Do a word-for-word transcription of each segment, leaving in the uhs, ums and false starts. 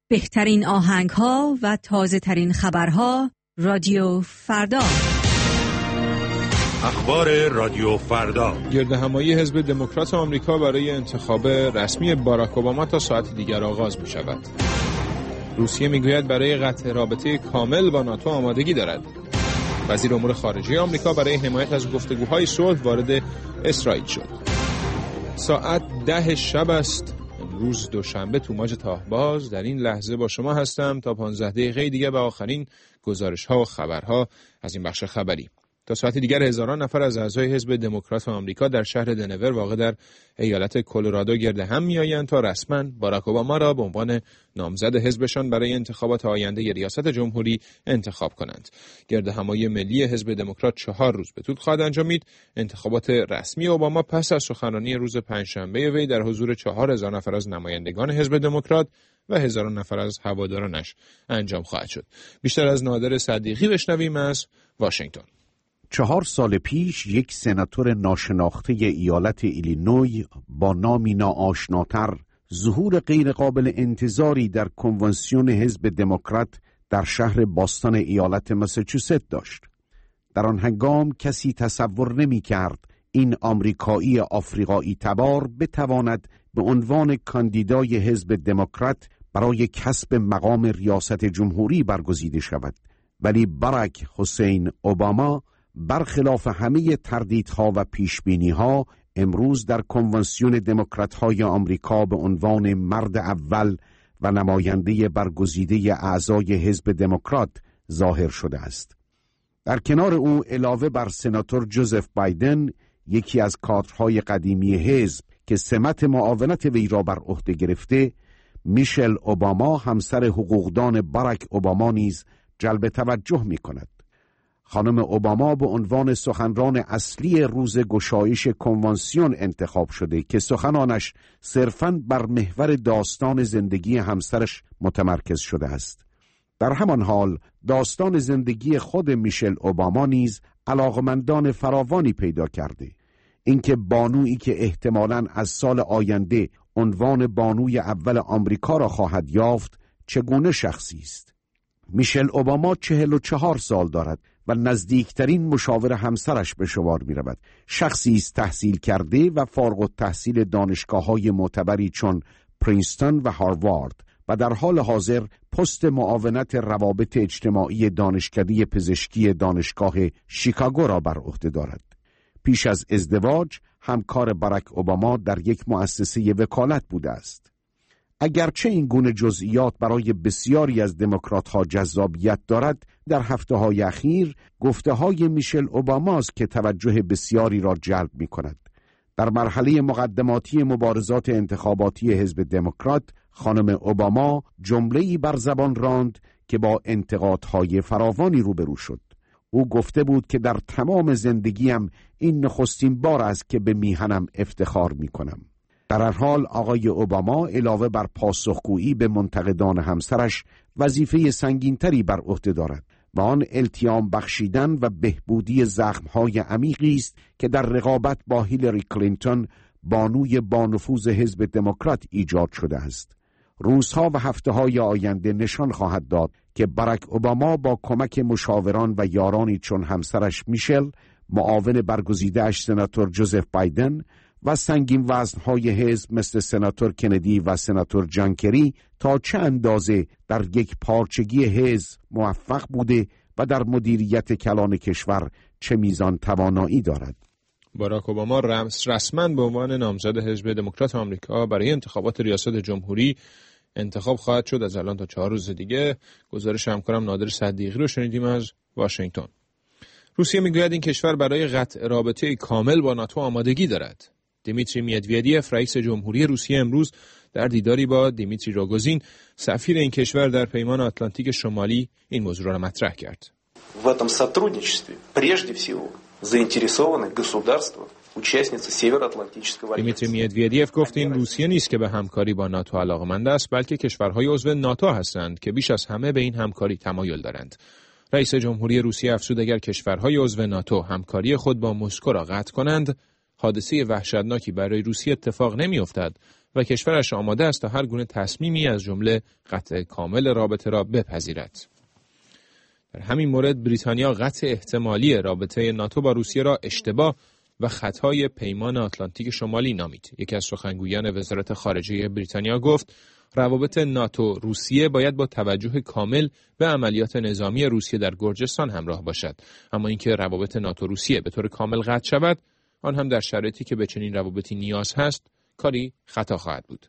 بهترین آهنگ‌ها و تازه‌ترین خبرها رادیو فردا. اخبار رادیو فردا. گردهمایی حزب دموکرات آمریکا برای انتخاب رسمی باراک اوباما تا ساعت دیگر آغاز می شود. روسیه می گوید برای قطع رابطه کامل با ناتو آمادگی دارد. وزیر امور خارجه آمریکا برای حمایت از گفتگوهای صلح وارد اسرائیل شد. ساعت ده شب است. امروز دوشنبه توماج تاهباز در این لحظه با شما هستم تا پانزده دقیقه دیگه به آخرین گزارش‌ها و خبرها از این بخش خبری. تا ساعت دیگر هزاران نفر از اعضای حزب دموکرات آمریکا در شهر دنور واقع در ایالت کلرادو گرد هم میآیند تا رسما باراک اوباما را به عنوان نامزد حزبشان برای انتخابات آینده ریاست جمهوری انتخاب کنند. گردهمایی ملی حزب دموکرات چهار روز به طول خواهد انجامید. انتخابات رسمی اوباما پس از سخنرانی روز پنجشنبه وی در حضور چهار هزار نفر از نمایندگان حزب دموکرات و هزاران نفر از هوادارانش انجام خواهد شد. بیشتر از نادر صدیقی بشنویم از واشنگتن. چهار سال پیش یک سناتور ناشناخته ایالت ایلینوی با نامی ناآشناتر ظهور غیرقابل انتظاری در کنونسیون حزب دموکرات در شهر باستون ایالت ماساچوست داشت. در آن هنگام کسی تصور نمی کرد این آمریکایی آفریقایی تبار بتواند به عنوان کاندیدای حزب دموکرات برای کسب مقام ریاست جمهوری برگزیده شود. ولی باراک حسین اوباما برخلاف همه تردیدها و پیشبینیها امروز در کنونسیون دموکرات‌های آمریکا به عنوان مرد اول و نماینده برگزیده اعضای حزب دموکرات ظاهر شده است. در کنار او علاوه بر سناتور جوزف بایدن، یکی از کادرهای قدیمی حزب که سمت معاونت وی را بر عهده گرفته، میشل اوباما همسر حقوقدان باراک اوباما نیز جلب توجه می‌کند. خانم اوباما به عنوان سخنران اصلی روز گشایش کنوانسیون انتخاب شده که سخنانش صرفاً بر محور داستان زندگی همسرش متمرکز شده است. در همان حال داستان زندگی خود میشل اوباما نیز علاقمندان فراوانی پیدا کرده. اینکه بانویی که احتمالاً از سال آینده عنوان بانوی اول آمریکا را خواهد یافت چگونه شخصی است. میشل اوباما چهل و چهار سال دارد و نزدیکترین مشاور همسرش به شمار می رود. شخصی است تحصیل کرده و فارغ التحصیل دانشگاه‌های معتبری چون پرینستون و هاروارد و در حال حاضر پست معاونت روابط اجتماعی دانشکده پزشکی دانشگاه شیکاگو را بر عهده دارد. پیش از ازدواج همکار باراک اوباما در یک مؤسسه وکالت بوده است. اگرچه این گونه جزئیات برای بسیاری از دموکرات‌ها جذابیت دارد، در هفته‌های اخیر گفته‌های میشل اوباماست که توجه بسیاری را جلب می‌کند. در مرحله مقدماتی مبارزات انتخاباتی حزب دموکرات، خانم اوباما جمله‌ای بر زبان راند که با انتقادهای فراوانی روبرو شد. او گفته بود که در تمام زندگیم این نخستین بار است که به میهنم افتخار می‌کنم. در هر حال آقای اوباما علاوه بر پاسخگویی به منتقدان همسرش وظیفه سنگینتری بر عهده دارد و آن التیام بخشیدن و بهبودی زخم‌های عمیقی است که در رقابت با هیلاری کلینتون بانوی بانفوذ حزب دموکرات ایجاد شده است. روزها و هفته‌های آینده نشان خواهد داد که باراک اوباما با کمک مشاوران و یارانی چون همسرش میشل، معاون برگزیده‌اش سناتور جوزف بایدن و سنگین وزنهای حزب مثل سناتور کندی و سناتور جان کری تا چه اندازه در یک پارچگی حزب موفق بوده و در مدیریت کلان کشور چه میزان توانایی دارد. باراک اوباما رسما به عنوان نامزد حزب دموکرات آمریکا برای انتخابات ریاست جمهوری انتخاب خواهد شد از الان تا چهار روز دیگه. گزارش همکارم نادر صدیقی رو شنیدیم از واشنگتن. روسیه میگوید این کشور برای قطع رابطه کامل با ناتو آمادگی دارد. دیمیتری مدودیف رئیس جمهوری روسیه امروز در دیداری با دیمیتری روگوزین سفیر این کشور در پیمان آتلانتیک شمالی این موضوع را مطرح کرد. В этом сотрудничестве прежде всего заинтересованы государства, участницы Североатлантического альянса. دیمیتری مدودیف گفت این روسیه نیست که به همکاری با ناتو علاقمند است، بلکه کشورهای عضو ناتو هستند که بیش از همه به این همکاری تمایل دارند. رئیس جمهوری روسیه افزود اگر کشورهای عضو ناتو همکاری خود با مسکو را قطع کنند، حادثه وحشتناکی برای روسیه اتفاق نمی‌افتد و کشورش آماده است تا هر گونه تصمیمی از جمله قطع کامل رابطه را بپذیرد. در همین مورد بریتانیا قطع احتمالی رابطه ناتو با روسیه را اشتباه و خطای پیمان آتلانتیک شمالی نامید. یکی از سخنگویان وزارت خارجه بریتانیا گفت روابط ناتو روسیه باید با توجه کامل به عملیات نظامی روسیه در گرجستان همراه باشد، اما اینکه روابط ناتو روسیه به طور کامل قطع شود، آن هم در شرایطی که به چنین روابطی نیاز هست، کاری خطا خواهد بود.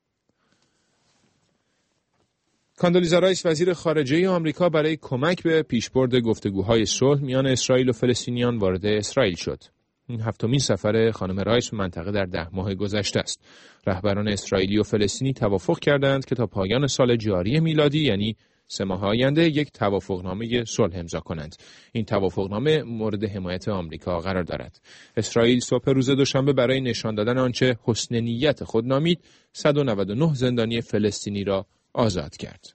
کاندولیزا رایس وزیر خارجه آمریکا برای کمک به پیشبرد گفتگوهای صلح میان اسرائیل و فلسطینیان وارد اسرائیل شد. این هفتمین سفر خانم رایس به منطقه در ده ماه گذشته است. رهبران اسرائیلی و فلسطینی توافق کردند که تا پایان سال جاری میلادی، یعنی سه ماه آینده، یک توافقنامه صلح امضا کنند. این توافقنامه مورد حمایت آمریکا قرار دارد. اسرائیل صبح روز دوشنبه برای نشان دادن آنچه حسن نیت خود نامید، صد و نود و نه زندانی فلسطینی را آزاد کرد.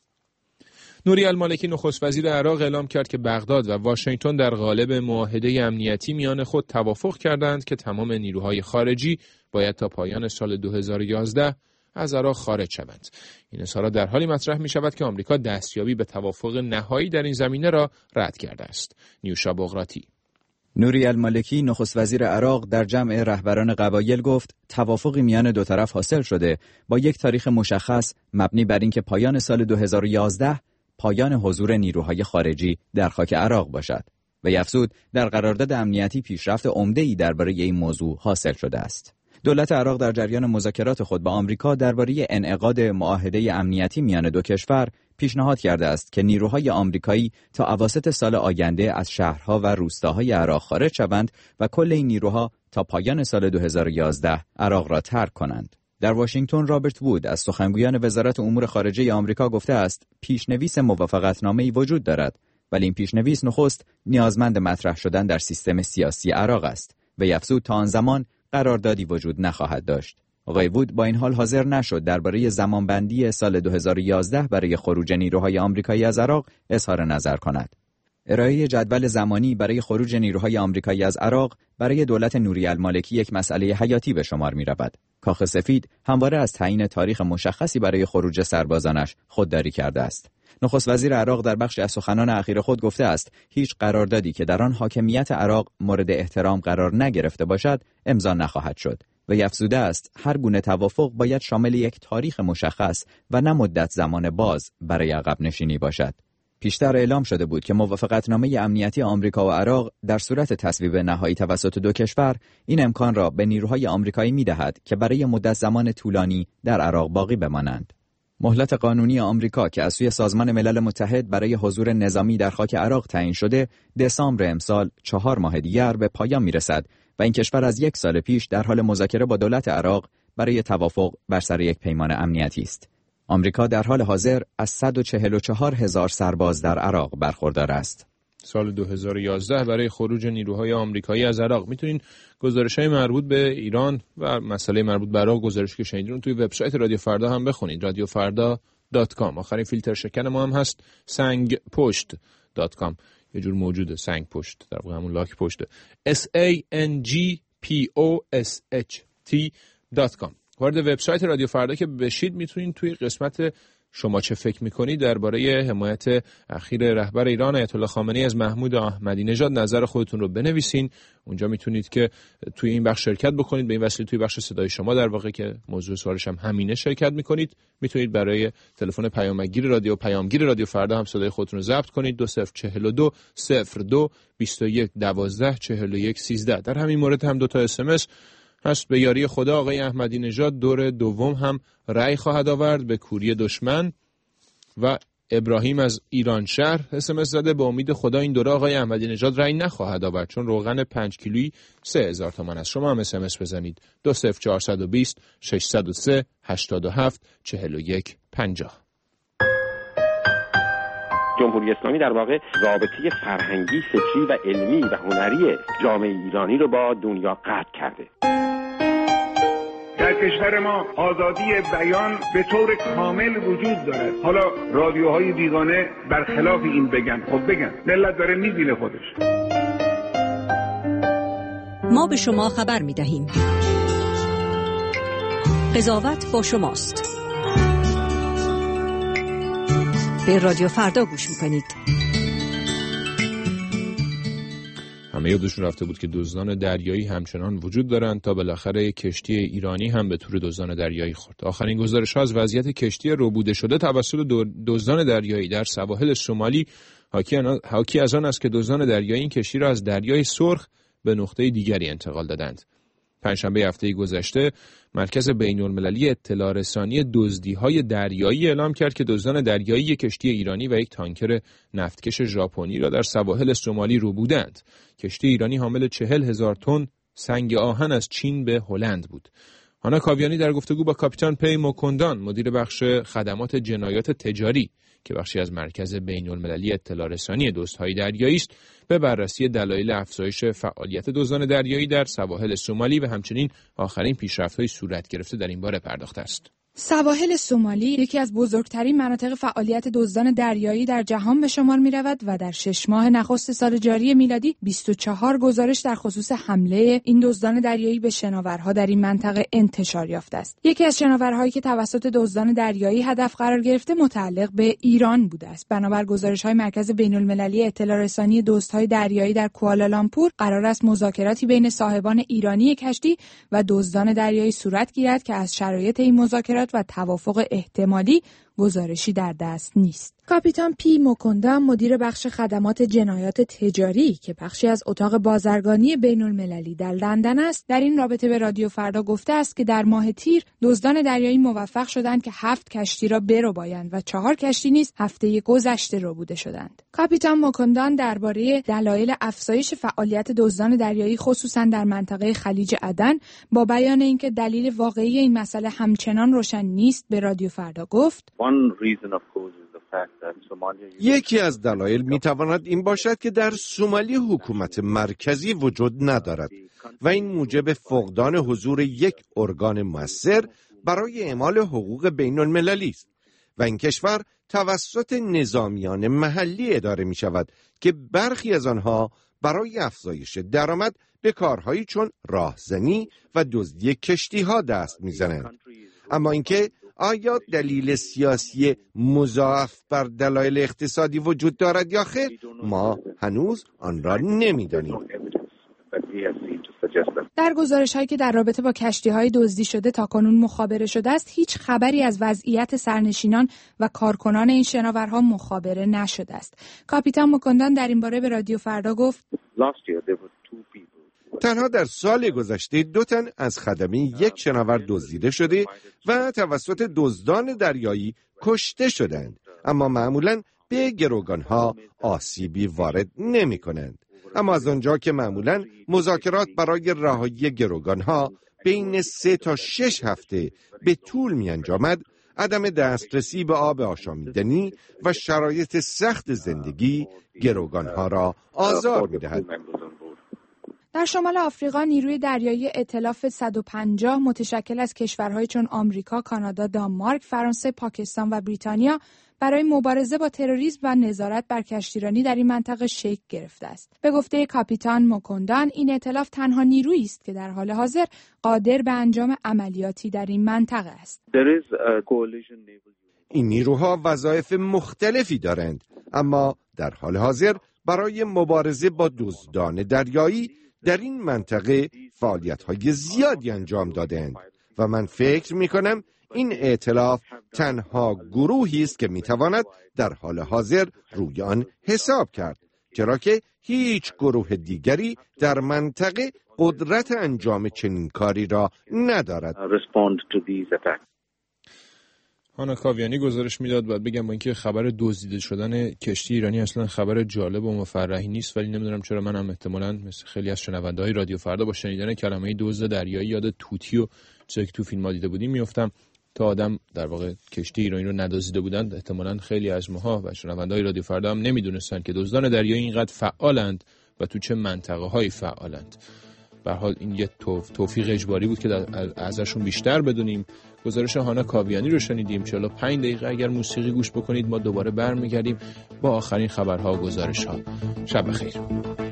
نوری المالکی نخست وزیر عراق اعلام کرد که بغداد و واشنگتن در قالب معاهده امنیتی میان خود توافق کردند که تمام نیروهای خارجی باید تا پایان سال دو هزار و یازده از عراق خارج شوند. این اظهارات در حالی مطرح می شود که آمریکا دستیابی به توافق نهایی در این زمینه را رد کرده است. نیوشا بغراتی. نوری المالکی نخست وزیر عراق در جمع رهبران قبایل گفت توافقی میان دو طرف حاصل شده با یک تاریخ مشخص مبنی بر اینکه پایان سال دو هزار و یازده پایان حضور نیروهای خارجی در خاک عراق باشد و افزود در قرارداد امنیتی پیشرفت عمده‌ای درباره این موضوع حاصل شده است. دولت عراق در جریان مذاکرات خود با آمریکا درباره انعقاد معاهده امنیتی میان دو کشور پیشنهاد کرده است که نیروهای آمریکایی تا اواسط سال آینده از شهرها و روستاهای عراق خارج شوند و کل این نیروها تا پایان سال دو هزار و یازده عراق را ترک کنند. در واشنگتن رابرت وود از سخنگویان وزارت امور خارجه آمریکا گفته است پیشنویس موافقتنامه‌ای وجود دارد، ولی این پیشنویس نخست نیازمند مطرح شدن در سیستم سیاسی عراق است و افزود تا آن زمان قراردادی وجود نخواهد داشت. آقای وود با این حال حاضر نشد درباره زمانبندی سال دو هزار و یازده برای خروج نیروهای آمریکایی از عراق اظهار نظر کند. ارائه جدول زمانی برای خروج نیروهای آمریکایی از عراق برای دولت نوری المالکی یک مسئله حیاتی به شمار می رود. کاخ سفید همواره از تعیین تاریخ مشخصی برای خروج سربازانش خودداری کرده است. نخست وزیر عراق در بخشی از سخنان اخیر خود گفته است هیچ قراردادی که در آن حاکمیت عراق مورد احترام قرار نگرفته باشد امضا نخواهد شد و افزوده است هر گونه توافق باید شامل یک تاریخ مشخص و نه مدت زمان باز برای عقب نشینی باشد. پیشتر اعلام شده بود که موافقتنامه امنیتی آمریکا و عراق در صورت تصویب نهایی توسط دو کشور این امکان را به نیروهای آمریکایی می‌دهد که برای مدت زمان طولانی در عراق باقی بمانند. مهلت قانونی آمریکا که از سوی سازمان ملل متحد برای حضور نظامی در خاک عراق تعیین شده، دسامبر امسال چهار ماه دیگر به پایان می‌رسد و این کشور از یک سال پیش در حال مذاکره با دولت عراق برای توافق بر سر یک پیمان امنیتی است. آمریکا در حال حاضر از صد و چهل و چهار هزار سرباز در عراق برخوردار است. سال دو هزار و یازده برای خروج نیروهای آمریکایی از عراق میتونین گزارش‌های مربوط به ایران و مسئله مربوط به عراق گزارشی که شنیدین رو توی وبسایت رادیو فردا هم بخونید، رادیو فردا دات کام. آخرین فیلتر شکن ما هم هست سنگ پشت دات کام. یه جور موجوده سنگ پشت، در واقع همون لاک پشته. اس ای ان جی پی او اس اچ تی دات کام. وارد وبسایت رادیو فردا که بشید میتونید توی قسمت شما چه فکر میکنید درباره حمایت اخیر رهبر ایران آیت الله خامنه‌ای از محمود احمدی نژاد نظر خودتون رو بنویسین. اونجا میتونید که توی این بخش شرکت بکنید، به این وسیله توی بخش صدای شما در واقع که موضوع سوالش هم همینه شرکت میکنید. میتونید برای تلفن پیامگیر رادیو پیامگیر رادیو فردا هم صدای خودتون رو ضبط کنید. دو صفر چهل دو صفر دو بیست و یک دوازده چهل و یک سیزده. در همین مورد هم دو تا اس ام اس هست. به یاری خدا آقای احمدی نژاد دور دوم هم رأی خواهد آورد به کوری دشمن و ابراهیم از ایران شهر اس ام اس زده به امید خدا این دوره آقای احمدی نژاد رأی نخواهد آورد چون روغن پنج کیلویی سه هزار تومان است. شما هم اس ام اس بزنید دو صفر چهارصد و بیست ششصد و سه هشتاد و هفت چهل و یک پنجاه. جمهوری اسلامی در واقع رابطه فرهنگی، فکری و علمی و هنری جامعه ایرانی رو با دنیا قطع کرده. در کشور ما آزادی بیان به طور کامل وجود دارد. حالا رادیوهای بیگانه برخلاف این بگن، خب بگن، ملت داره میبینه خودش. ما به شما خبر میدهیم. قضاوت با شماست. به رادیو فردا گوش میکنید. همه یادشون رفته بود که دزدان دریایی همچنان وجود دارند تا بالاخره کشتی ایرانی هم به تور دزدان دریایی خورد. آخرین گزارش‌ها از وضعیت کشتی ربوده شده توسط دزدان دریایی در سواحل سومالی حاکی از آن است که دزدان دریایی این کشتی را از دریای سرخ به نقطه دیگری انتقال دادند. پنجشنبه هفته گذشته مرکز بین‌المللی اطلاع رسانی دزدی‌های دریایی اعلام کرد که دزدان دریایی یک کشتی ایرانی و یک تانکر نفتکش ژاپنی را در سواحل سومالی ربودند. کشتی ایرانی حامل چهل هزار تن سنگ آهن از چین به هلند بود. هانا کاویانی در گفتگو با کاپیتان پی موکندان مدیر بخش خدمات جنایات تجاری که بخشی از مرکز بین‌المللی اطلاع رسانی دزدهای دریایی است، به بررسی دلایل افزایش فعالیت دزدان دریایی در سواحل سومالی و همچنین آخرین پیشرفت‌های صورت گرفته در این باره پرداخته است. سواحل سومالی یکی از بزرگترین مناطق فعالیت دزدان دریایی در جهان به شمار می‌رود و در شش ماه نخست سال جاری میلادی بیست و چهار گزارش در خصوص حمله این دزدان دریایی به شناورها در این منطقه انتشار یافته است. یکی از شناورهایی که توسط دزدان دریایی هدف قرار گرفته متعلق به ایران بوده است. بنابر گزارش‌های مرکز بین‌المللی اطلاع رسانی دزدهای دریایی در کوالالامپور، قرار است مذاکراتی بین صاحبان ایرانی کشتی و دزدان دریایی صورت گیرد که از شرایط این مذاکرات و توافق احتمالی گزارشی در دست نیست. کاپیتان پی موکندان مدیر بخش خدمات جنایات تجاری که بخشی از اتاق بازرگانی بین‌المللی در لندن است، در این رابطه به رادیو فردا گفته است که در ماه تیر دزدان دریایی موفق شدند که هفت کشتی را بربایند و چهار کشتی نیز هفته گذشته ربوده شدند. کاپیتان موکندان درباره دلایل افزایش فعالیت دزدان دریایی خصوصا در منطقه خلیج عدن با بیان اینکه دلیل واقعی این مسئله همچنان روشن نیست به رادیو فردا گفت: یکی از دلایل میتواند این باشد که در سومالی حکومت مرکزی وجود ندارد و این موجب فقدان حضور یک ارگان مؤثر برای اعمال حقوق بین المللی است و این کشور توسط نظامیان محلی اداره می شود که برخی از آنها برای افزایش درآمد به کارهایی چون راهزنی و دزدی کشتی‌ها دست می‌زنند. اما اینکه آیا دلیل سیاسی مضاعف بر دلایل اقتصادی وجود دارد یا خیر، ما هنوز آن را نمی‌دانیم. در گزارش‌هایی که در رابطه با کشتی‌های دزدی شده تاکنون مخابره شده است، هیچ خبری از وضعیت سرنشینان و کارکنان این شناورها مخابره نشده است. کاپیتان موکندان در این باره به رادیو فردا گفت: تنها در سال گذشته دو تن از خدمه یک شناور دزدیده شده و توسط دزدان دریایی کشته شدند، اما معمولاً به گروگانها آسیبی وارد نمی کنند. اما از آنجا که معمولاً مذاکرات برای رهایی گروگانها بین سه تا شش هفته به طول می انجامد، عدم دسترسی به آب آشامیدنی و شرایط سخت زندگی گروگانها را آزار می دهد. در شمال آفریقا نیروی دریایی ائتلاف صد و پنجاه متشکل از کشورهای چون آمریکا، کانادا، دانمارک، فرانسه، پاکستان و بریتانیا برای مبارزه با تروریسم و نظارت بر کشتیرانی در این منطقه شکل گرفته است. به گفته کاپیتان موکندان، این ائتلاف تنها نیرویی است که در حال حاضر قادر به انجام عملیاتی در این منطقه است. این نیروها وظایف مختلفی دارند، اما در حال حاضر برای مبارزه با دزدان دریایی در این منطقه فعالیت‌های زیادی انجام دادند و من فکر می‌کنم این ائتلاف تنها گروهی است که می‌تواند در حال حاضر روی آن حساب کرد، چرا که هیچ گروه دیگری در منطقه قدرت انجام چنین کاری را ندارد. هانا کاویانی گزارش میداد. بعد بگم با اینکه خبر دزدیده شدن کشتی ایرانی اصلا خبر جالب و مفرحی نیست، ولی نمیدونم چرا منم احتمالاً مثل خیلی از شنونده‌های رادیو فردا با شنیدن کلمه دزد دریایی یاد توتی و چیزی که تو فیلم‌ها دیده بودیم میافتم. تا آدم در واقع کشتی ایرانی رو ندزدیده بودند، احتمالاً خیلی از ماها و شنونده‌های رادیو فردا هم نمیدونستن که دزدان دریایی اینقدر فعالند و تو چه منطقه‌هایی فعالند. به هر حال این یه توفیق اجباری بود که ازشون بیشتر بدونیم. گزارش هانا کاویانی رو شنیدیم. چهل و پنج دقیقه اگر موسیقی گوش بکنید ما دوباره برمیگردیم با آخرین خبرها و گزارش‌ها. شب بخیر.